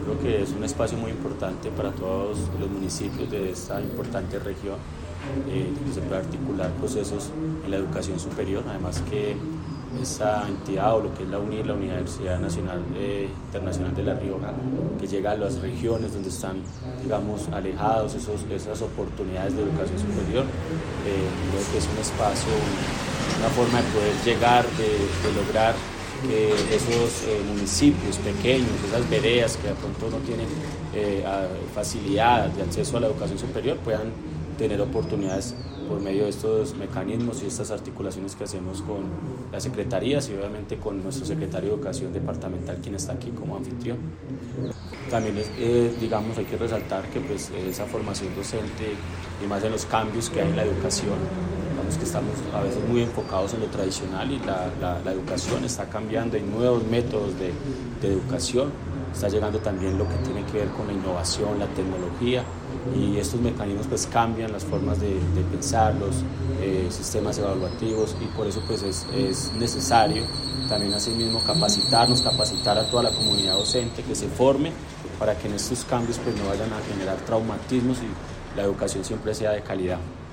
Creo que es un espacio muy importante para todos los municipios de esta importante región, donde se puede articular procesos en la educación superior, además que esa entidad o lo que es la UNIR, la Universidad Nacional Internacional de La Rioja, que llega a las regiones donde están, digamos, alejados esas oportunidades de educación superior, creo que es un espacio, una forma de poder llegar, de lograr que esos municipios pequeños, esas veredas que de pronto no tienen facilidad de acceso a la educación superior, puedan tener oportunidades por medio de estos mecanismos y estas articulaciones que hacemos con las secretarías y obviamente con nuestro secretario de Educación departamental, quien está aquí como anfitrión. También digamos, hay que resaltar que pues, esa formación docente y más en los cambios que hay en la educación, digamos que estamos a veces muy enfocados en lo tradicional y la educación está cambiando, hay nuevos métodos de educación, está llegando también lo que tiene que ver con la innovación, la tecnología, y estos mecanismos pues cambian las formas de pensar, los sistemas evaluativos, y por eso pues es necesario también asimismo capacitar a toda la comunidad docente, que se forme para que en estos cambios pues no vayan a generar traumatismos y la educación siempre sea de calidad.